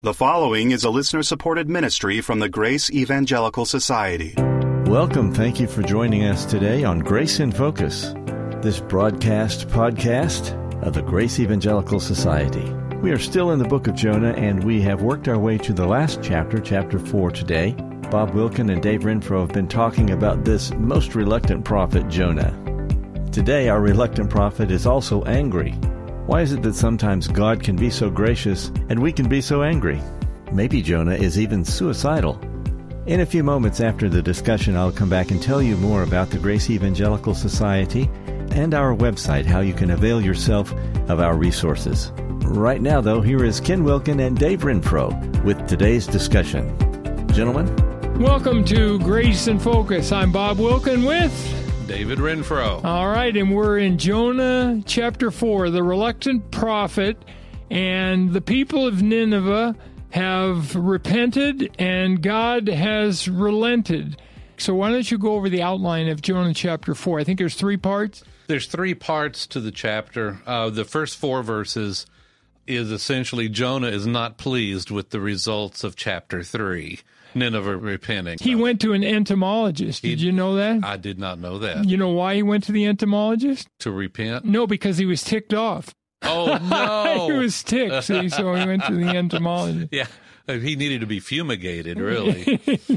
The following is a listener-supported ministry from the Grace Evangelical Society. Welcome. Thank you for joining us today on Grace in Focus, this podcast of the Grace Evangelical Society. We are still in the book of Jonah, and we have worked our way to the last chapter 4 today. Bob Wilkin and Dave Renfro have been talking about this most reluctant prophet, Jonah. Today, our reluctant prophet is also angry. Why is it that sometimes God can be so gracious and we can be so angry? Maybe Jonah is even suicidal. In a few moments after the discussion, I'll come back and tell you more about the Grace Evangelical Society and our website, how you can avail yourself of our resources. Right now, though, here is Ken Wilkin and Dave Renfro with today's discussion. Gentlemen? Welcome to Grace in Focus. I'm Bob Wilkin with David Renfro. All right, and we're in Jonah chapter 4, the reluctant prophet, and the people of Nineveh have repented and God has relented. So why don't you go over the outline of Jonah chapter 4? I think there's 3 parts. There's 3 parts to the chapter. The first 4 verses is essentially Jonah is not pleased with the results of chapter 3. Nineveh repenting. He went to an entomologist. Did you know that? I did not know that. You know why he went to the entomologist? To repent? No, because he was ticked off. Oh, no. He was ticked, so he went to the entomologist. Yeah, he needed to be fumigated, really.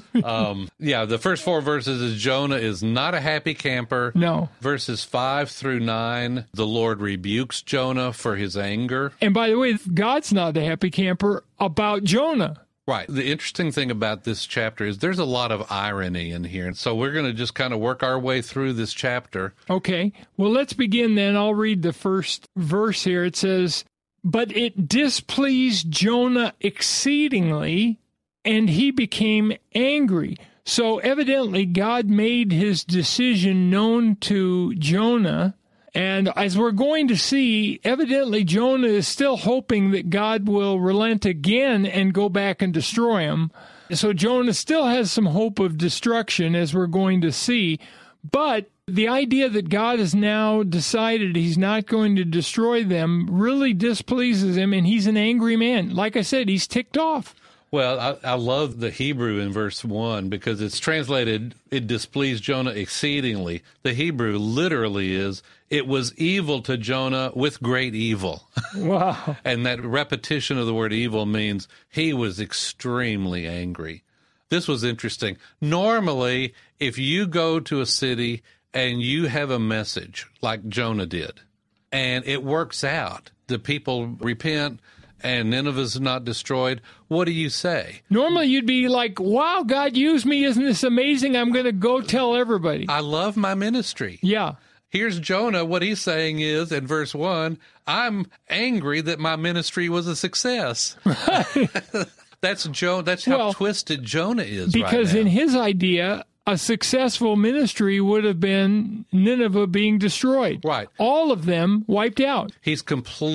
The first 4 verses is Jonah is not a happy camper. No. Verses 5 through 9, the Lord rebukes Jonah for his anger. And by the way, God's not a happy camper about Jonah. Right. The interesting thing about this chapter is there's a lot of irony in here. And so we're going to just kind of work our way through this chapter. Okay. Well, let's begin then. I'll read the first verse here. It says, "But it displeased Jonah exceedingly, and he became angry." So evidently God made his decision known to Jonah. And as we're going to see, evidently Jonah is still hoping that God will relent again and go back and destroy him. So Jonah still has some hope of destruction, as we're going to see. But the idea that God has now decided he's not going to destroy them really displeases him, and he's an angry man. Like I said, he's ticked off. Well, I love the Hebrew in verse 1 because it's translated, it displeased Jonah exceedingly. The Hebrew literally is, it was evil to Jonah with great evil. Wow. And that repetition of the word evil means he was extremely angry. This was interesting. Normally, if you go to a city and you have a message like Jonah did, and it works out, the people repent, and Nineveh's not destroyed, what do you say? Normally you'd be like, wow, God used me. Isn't this amazing? I'm going to go tell everybody. I love my ministry. Yeah. Here's Jonah. What he's saying is, in verse 1, I'm angry that my ministry was a success. Right. That's how twisted Jonah is because right now. In his idea, a successful ministry would have been Nineveh being destroyed. Right. All of them wiped out. He's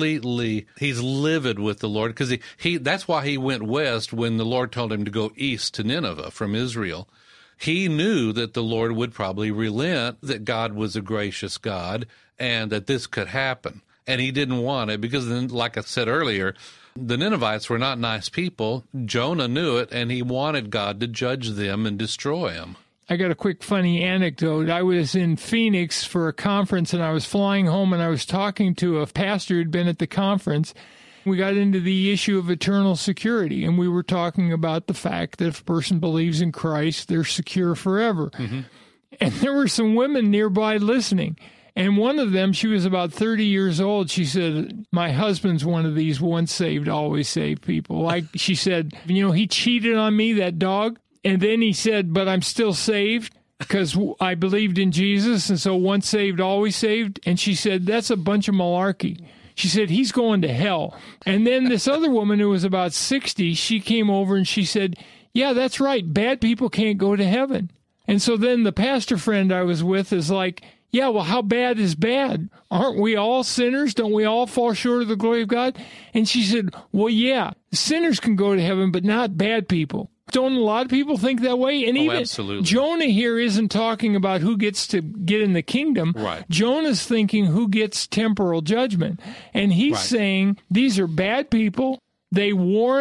livid with the Lord because that's why he went west when the Lord told him to go east to Nineveh from Israel. He knew that the Lord would probably relent, that God was a gracious God, and that this could happen. And he didn't want it because, then, like I said earlier, the Ninevites were not nice people. Jonah knew it, and he wanted God to judge them and destroy them. I got a quick funny anecdote. I was in Phoenix for a conference, and I was flying home, and I was talking to a pastor who'd been at the conference. We got into the issue of eternal security, and we were talking about the fact that if a person believes in Christ, they're secure forever. Mm-hmm. And there were some women nearby listening, and one of them, she was about 30 years old. She said, my husband's one of these once saved, always saved people. Like she said, he cheated on me, that dog. And then he said, but I'm still saved because I believed in Jesus. And so once saved, always saved. And she said, that's a bunch of malarkey. She said, he's going to hell. And then this other woman who was about 60, she came over and she said, yeah, that's right. Bad people can't go to heaven. And so then the pastor friend I was with is like, yeah, well, how bad is bad? Aren't we all sinners? Don't we all fall short of the glory of God? And she said, well, yeah, sinners can go to heaven, but not bad people. Don't a lot of people think that way? And even absolutely. Jonah here isn't talking about who gets to get in the kingdom. Right. Jonah's thinking who gets temporal judgment. And he's saying these are bad people. They warrant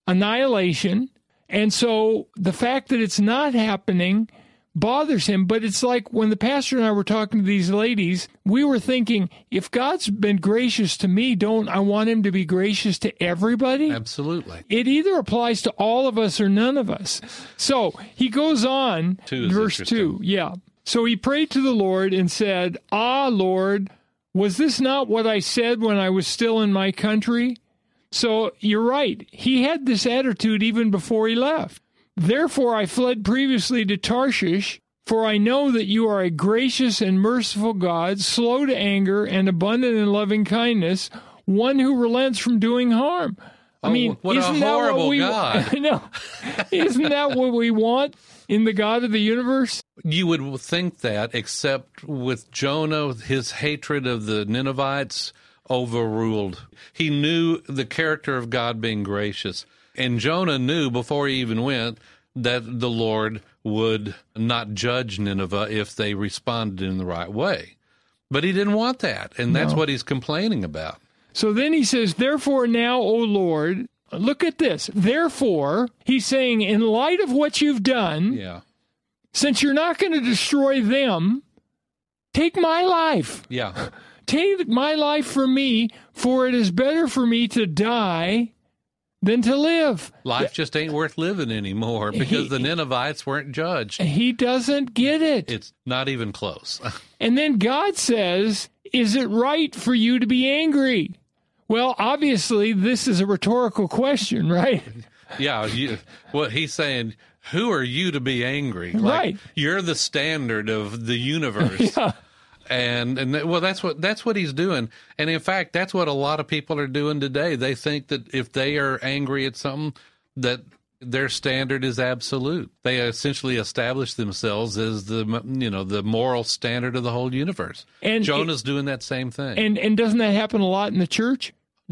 annihilation. And so the fact that it's not happening bothers him. But it's like when the pastor and I were talking to these ladies, we were thinking, if God's been gracious to me, don't I want him to be gracious to everybody? Absolutely. It either applies to all of us or none of us. So he goes on, verse 2. Yeah. So he prayed to the Lord and said, "Ah, Lord, was this not what I said when I was still in my country?" So you're right. He had this attitude even before he left. "Therefore I fled previously to Tarshish, for I know that you are a gracious and merciful God, slow to anger and abundant in loving kindness, one who relents from doing harm." I mean, what isn't a horrible that what God. No, isn't that what we want in the God of the universe? You would think that, except with Jonah, his hatred of the Ninevites overruled. He knew the character of God being gracious. And Jonah knew before he even went that the Lord would not judge Nineveh if they responded in the right way. But he didn't want that, and that's what he's complaining about. So then he says, "Therefore now, O Lord," look at this. Therefore, he's saying, in light of what you've done, since you're not going to destroy them, take my life. Yeah. Take my life from me, for it is better for me to die than to live. Life just ain't worth living anymore because the Ninevites weren't judged. He doesn't get it. It's not even close. And then God says, "Is it right for you to be angry?" Well, obviously, this is a rhetorical question, right? Yeah. What he's saying, who are you to be angry? Right. You're the standard of the universe. Yeah. And that's what he's doing. And in fact, that's what a lot of people are doing today. They think that if they are angry at something, that their standard is absolute. They essentially establish themselves as the moral standard of the whole universe. And Jonah's doing that same thing. And doesn't that happen a lot in the church?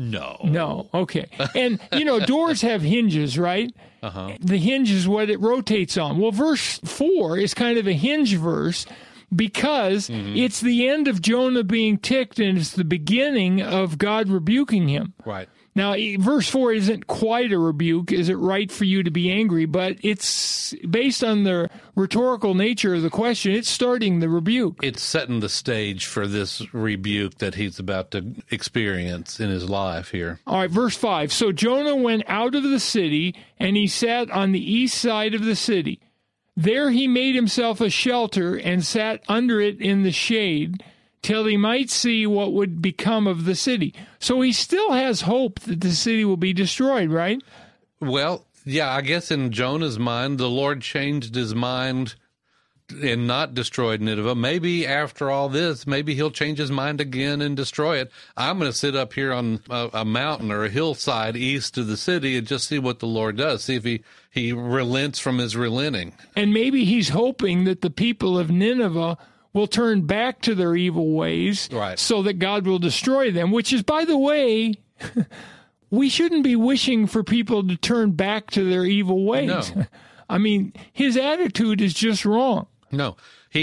No. Okay. And, doors have hinges, right? Uh-huh. The hinge is what it rotates on. Well, verse 4 is kind of a hinge verse because it's the end of Jonah being ticked and it's the beginning of God rebuking him. Right. Now, verse 4 isn't quite a rebuke. Is it right for you to be angry? But it's based on the rhetorical nature of the question. It's starting the rebuke. It's setting the stage for this rebuke that he's about to experience in his life here. All right, verse 5. So Jonah went out of the city, and he sat on the east side of the city. There he made himself a shelter and sat under it in the shade, till he might see what would become of the city. So he still has hope that the city will be destroyed, right? Well, yeah, I guess in Jonah's mind, the Lord changed his mind and not destroyed Nineveh. Maybe after all this, maybe he'll change his mind again and destroy it. I'm going to sit up here on a mountain or a hillside east of the city and just see what the Lord does, see if he relents from his relenting. And maybe he's hoping that the people of Nineveh will turn back to their evil ways, right, so that God will destroy them, which is, by the way, we shouldn't be wishing for people to turn back to their evil ways. No. I mean, his attitude is just wrong. No.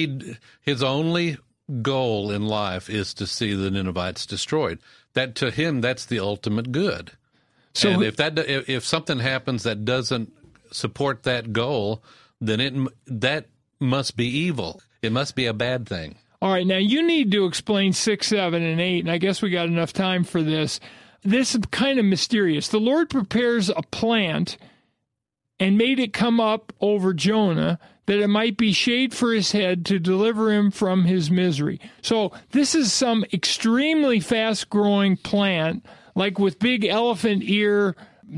His only goal in life is to see the Ninevites destroyed. That, to him, that's the ultimate good. So, and if something happens that doesn't support that goal, then that must be evil. It must be a bad thing. All right, now you need to explain 6, 7, and 8, and I guess we got enough time for this. This is kind of mysterious. The Lord prepares a plant and made it come up over Jonah, that it might be shade for his head to deliver him from his misery. So this is some extremely fast-growing plant, like with big elephant ear,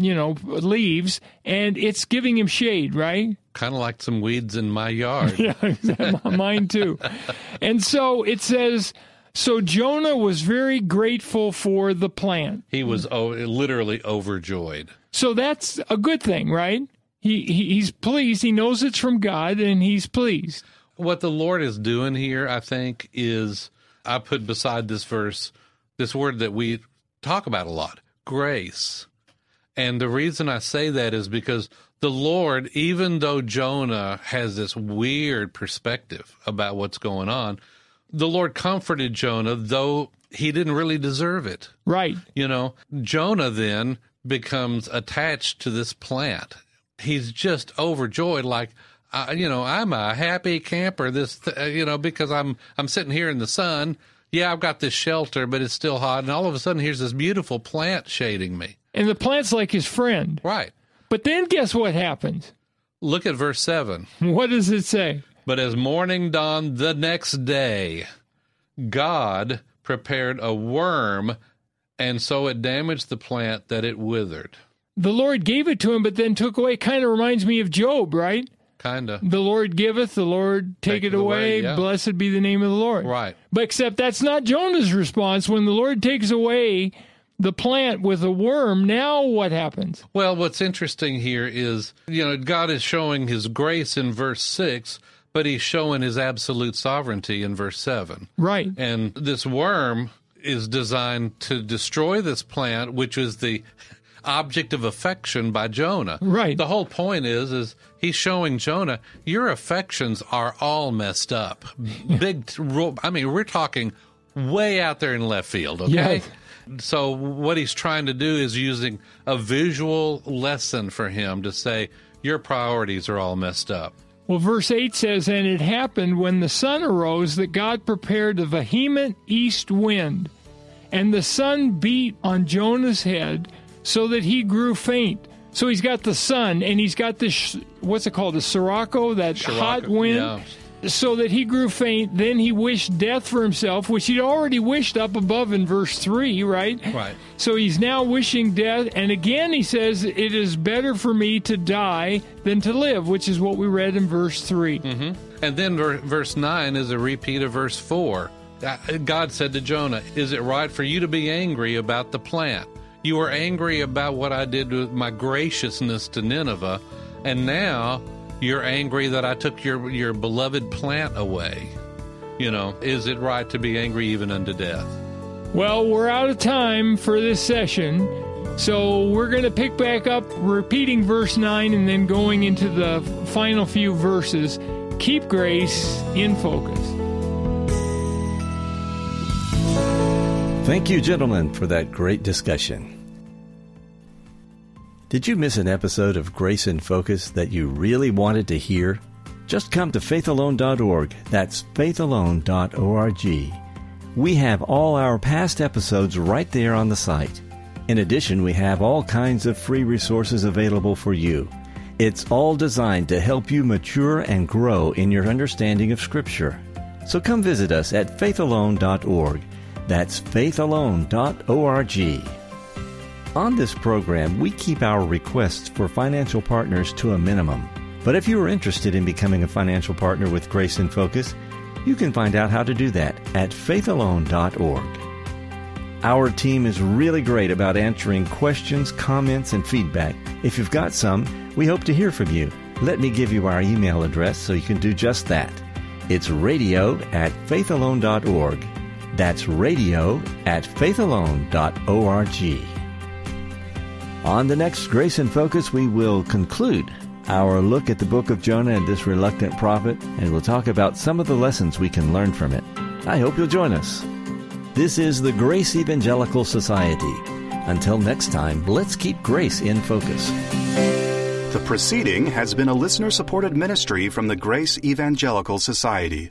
leaves, and it's giving him shade, right? Kind of like some weeds in my yard. Yeah, mine too. And so it says, so Jonah was very grateful for the plant. He was literally overjoyed. So that's a good thing, right? He's pleased. He knows it's from God, and he's pleased. What the Lord is doing here, I think, is, I put beside this verse this word that we talk about a lot, grace. And the reason I say that is because the Lord, even though Jonah has this weird perspective about what's going on, the Lord comforted Jonah, though he didn't really deserve it. Right. Jonah then becomes attached to this plant. He's just overjoyed, like, I'm a happy camper, because I'm sitting here in the sun. Yeah, I've got this shelter, but it's still hot. And all of a sudden, here's this beautiful plant shading me. And the plant's like his friend. Right. But then guess what happens? Look at verse 7. What does it say? But as morning dawned the next day, God prepared a worm, and so it damaged the plant that it withered. The Lord gave it to him, but then took away. Kind of reminds me of Job, right? Kind of. The Lord giveth, the Lord taketh away. Yeah. Blessed be the name of the Lord. Right. But except that's not Jonah's response. When the Lord takes away the plant with a worm, now what happens? Well, what's interesting here is, God is showing his grace in verse 6, but he's showing his absolute sovereignty in verse 7. Right. And this worm is designed to destroy this plant, which is the object of affection by Jonah. Right. The whole point is he's showing Jonah, your affections are all messed up. We're talking way out there in left field, okay? Yes. So what he's trying to do is using a visual lesson for him to say, your priorities are all messed up. Well, verse 8 says, and it happened when the sun arose that God prepared a vehement east wind, and the sun beat on Jonah's head so that he grew faint. So he's got the sun, and he's got this, what's it called, the sirocco, that hot wind, yeah. So that he grew faint. Then he wished death for himself, which he'd already wished up above in verse 3, right? Right. So he's now wishing death, and again he says, it is better for me to die than to live, which is what we read in verse 3. Mm-hmm. And then verse 9 is a repeat of verse 4. God said to Jonah, is it right for you to be angry about the plant? You were angry about what I did with my graciousness to Nineveh, and now you're angry that I took your beloved plant away. Is it right to be angry even unto death? Well, we're out of time for this session, so we're going to pick back up repeating verse 9 and then going into the final few verses. Keep grace in focus. Thank you, gentlemen, for that great discussion. Did you miss an episode of Grace in Focus that you really wanted to hear? Just come to faithalone.org. That's faithalone.org. We have all our past episodes right there on the site. In addition, we have all kinds of free resources available for you. It's all designed to help you mature and grow in your understanding of Scripture. So come visit us at faithalone.org. That's faithalone.org. On this program, we keep our requests for financial partners to a minimum. But if you are interested in becoming a financial partner with Grace in Focus, you can find out how to do that at faithalone.org. Our team is really great about answering questions, comments, and feedback. If you've got some, we hope to hear from you. Let me give you our email address so you can do just that. It's radio@faithalone.org. That's radio@faithalone.org. On the next Grace in Focus, we will conclude our look at the book of Jonah and this reluctant prophet, and we'll talk about some of the lessons we can learn from it. I hope you'll join us. This is the Grace Evangelical Society. Until next time, let's keep grace in focus. The proceeding has been a listener-supported ministry from the Grace Evangelical Society.